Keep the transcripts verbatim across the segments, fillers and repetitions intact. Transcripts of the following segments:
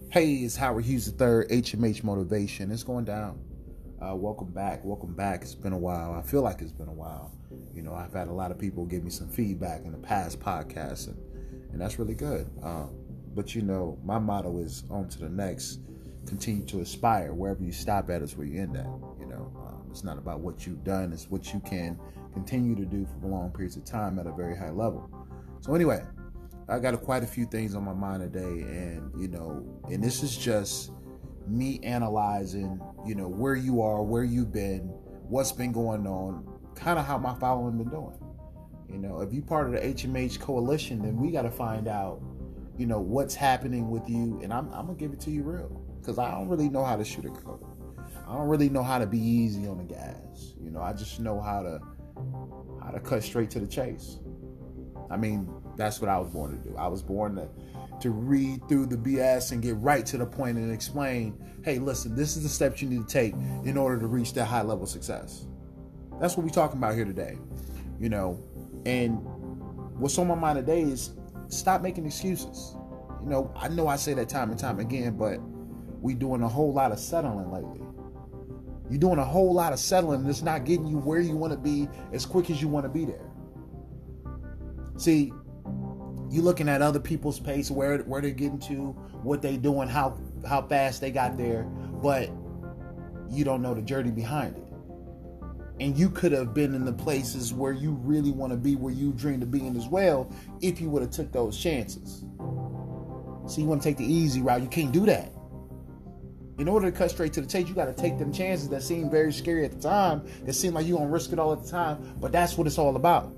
Hey, it's Howard Hughes the third, H M H Motivation. It's going down. Uh, welcome back. Welcome back. It's been a while. I feel like it's been a while. You know, I've had a lot of people give me some feedback in the past podcasts, and, and that's really good. Um, but, you know, my motto is on to the next. Continue to aspire. Wherever you stop at is where you end at. You know, um, it's not about what you've done. It's what you can continue to do for long periods of time at a very high level. So anyway, I got a, quite a few things on my mind today, and, you know, and this is just me analyzing, you know, where you are, where you've been, what's been going on, kind of how my following been doing. You know, if you're part of the H M H coalition, then we got to find out, you know, what's happening with you, and I'm, I'm going to give it to you real, because I don't really know how to shoot a code. I don't really know how to be easy on the gas. You know, I just know how to, how to cut straight to the chase. I mean, that's what I was born to do. I was born to, to read through the B S and get right to the point and explain, hey, listen, this is the steps you need to take in order to reach that high level of success. That's what we're talking about here today. You know, and what's on my mind today is stop making excuses. You know, I know I say that time and time again, but we doing a whole lot of settling lately. You're doing a whole lot of settling that's not getting you where you want to be as quick as you want to be there. See, you're looking at other people's pace, where where they're getting to, what they doing, how how fast they got there, but you don't know the journey behind it. And you could have been in the places where you really want to be, where you dream of being as well, if you would have took those chances. So you want to take the easy route. You can't do that. In order to cut straight to the chase, you got to take them chances that seem very scary at the time, that seem like you're going to risk it all at the time, but that's what it's all about.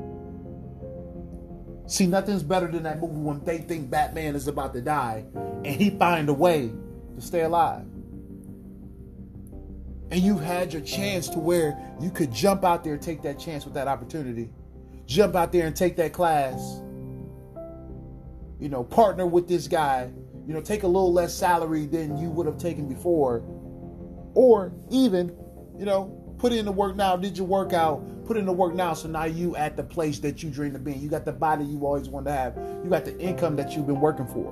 See, nothing's better than that movie when they think Batman is about to die and he find a way to stay alive. And you had your chance to where you could jump out there and take that chance with that opportunity. Jump out there and take that class. You know, partner with this guy. You know, take a little less salary than you would have taken before. Or even, you know, put in the work now, did your workout, put in the work now, so now you at the place that you dream of being. You got the body you always wanted to have. You got the income that you've been working for.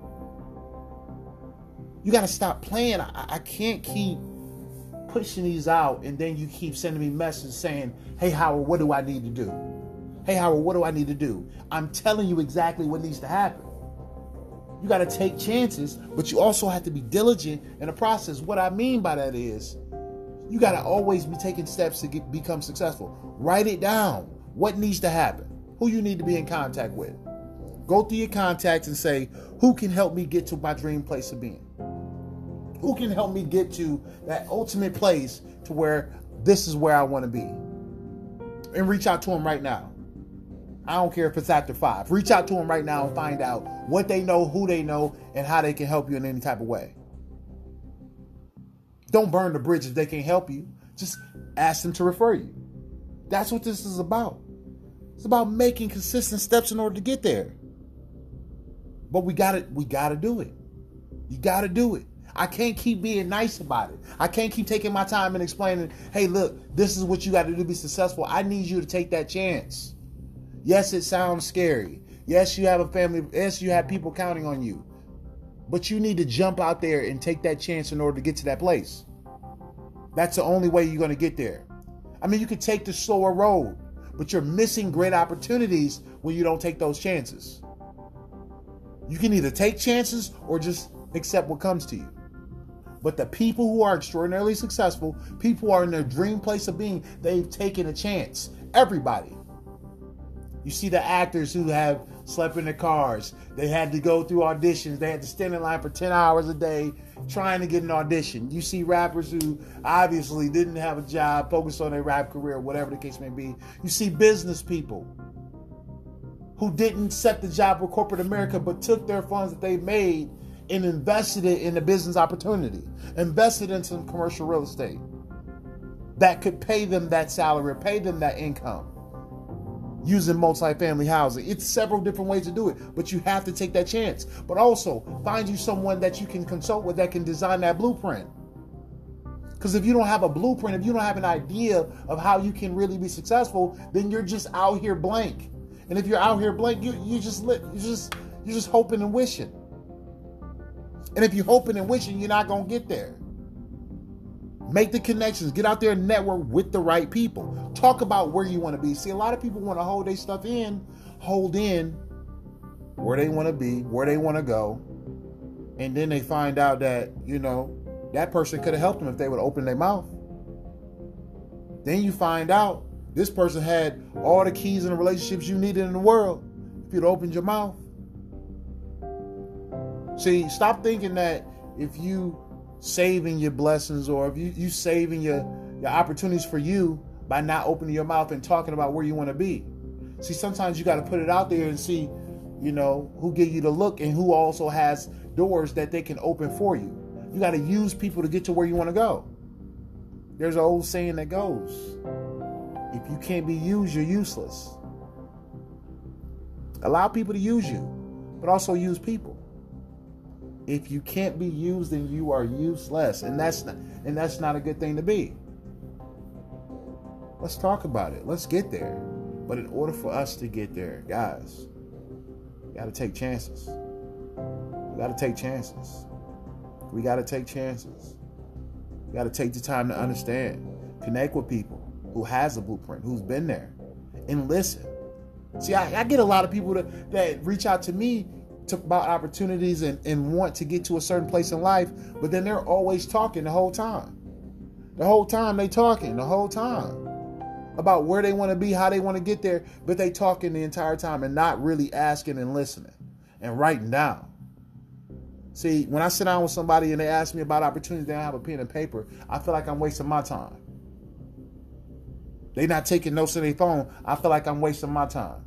You got to stop playing. I, I can't keep pushing these out, and then you keep sending me messages saying, hey, Howard, what do I need to do? Hey, Howard, what do I need to do? I'm telling you exactly what needs to happen. You got to take chances, but you also have to be diligent in the process. What I mean by that is, you got to always be taking steps to get, become successful. Write it down. What needs to happen? Who you need to be in contact with. Go through your contacts and say, who can help me get to my dream place of being? Who can help me get to that ultimate place to where this is where I want to be? And reach out to them right now. I don't care if it's after five. Reach out to them right now and find out what they know, who they know, and how they can help you in any type of way. Don't burn the bridge if they can't help you. Just ask them to refer you. That's what this is about. It's about making consistent steps in order to get there. But we gotta, we gotta do it. You gotta do it. I can't keep being nice about it. I can't keep taking my time and explaining, hey, look, this is what you got to do to be successful. I need you to take that chance. Yes, it sounds scary. Yes, you have a family. Yes, you have people counting on you. But you need to jump out there and take that chance in order to get to that place. That's the only way you're going to get there. I mean, you could take the slower road, but you're missing great opportunities when you don't take those chances. You can either take chances or just accept what comes to you. But the people who are extraordinarily successful, people who are in their dream place of being, they've taken a chance. Everybody. You see the actors who have slept in their cars. They had to go through auditions. They had to stand in line for ten hours a day trying to get an audition. You see rappers who obviously didn't have a job, focused on their rap career, whatever the case may be. You see business people who didn't set the job with corporate America, but took their funds that they made and invested it in a business opportunity, invested in some commercial real estate that could pay them that salary or pay them that income using multifamily housing. It's several different ways to do it, but you have to take that chance. But also find you someone that you can consult with that can design that blueprint. Because if you don't have a blueprint, if you don't have an idea of how you can really be successful, then you're just out here blank. And if you're out here blank, you you just lit, you just you're just hoping and wishing. And if you're hoping and wishing, you're not going to get there. Make the connections. Get out there and network with the right people. Talk about where you want to be. See, a lot of people want to hold their stuff in, hold in where they want to be, where they want to go. And then they find out that, you know, that person could have helped them if they would open their mouth. Then you find out this person had all the keys and the relationships you needed in the world if you'd opened your mouth. See, stop thinking that if you saving your blessings or if you, you saving your, your opportunities for you by not opening your mouth and talking about where you want to be. See, sometimes you got to put it out there and see, you know, who give you the look and who also has doors that they can open for you. You got to use people to get to where you want to go. There's an old saying that goes, if you can't be used, you're useless. Allow people to use you, but also use people. If you can't be used, then you are useless. And that's not, and that's not a good thing to be. Let's talk about it. Let's get there. But in order for us to get there, guys, we got to take chances. We got to take chances. We got to take chances. We got to take the time to understand. Connect with people who has a blueprint, who's been there, and listen. See, I, I get a lot of people that, that reach out to me to, about opportunities and, and want to get to a certain place in life, but then they're always talking the whole time. The whole time they talking, the whole time about where they want to be, how they want to get there, but they talking the entire time and not really asking and listening and writing down. See, when I sit down with somebody and they ask me about opportunities, they don't have a pen and paper, I feel like I'm wasting my time. They not taking notes on their phone, I feel like I'm wasting my time.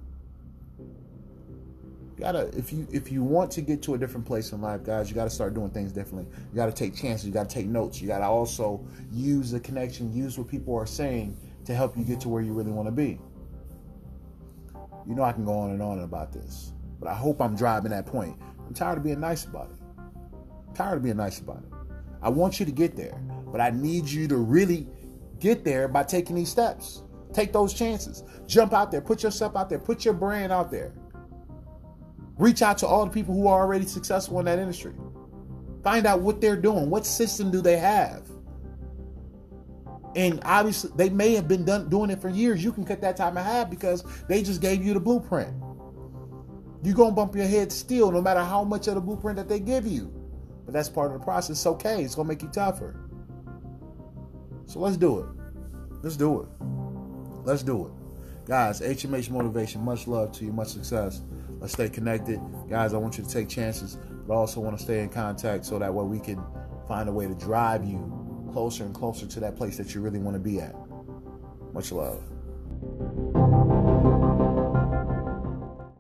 You gotta, if you if you want to get to a different place in life, guys, you gotta start doing things differently. You gotta take chances, you gotta take notes, you gotta also use the connection, use what people are saying to help you get to where you really want to be. You know I can go on and on about this, but I hope I'm driving that point. I'm tired of being nice about it. I'm tired of being nice about it. I want you to get there, but I need you to really get there by taking these steps. Take those chances. Jump out there. Put yourself out there. Put your brand out there. Reach out to all the people who are already successful in that industry. Find out what they're doing. What system do they have? And obviously, they may have been done, doing it for years. You can cut that time in half because they just gave you the blueprint. You're going to bump your head still, no matter how much of the blueprint that they give you. But that's part of the process. It's okay. It's going to make you tougher. So let's do it. Let's do it. Let's do it. Guys, H M H Motivation, much love to you, much success. Let's stay connected. Guys, I want you to take chances, but I also want to stay in contact so that way we can find a way to drive you closer and closer to that place that you really want to be at. Much love.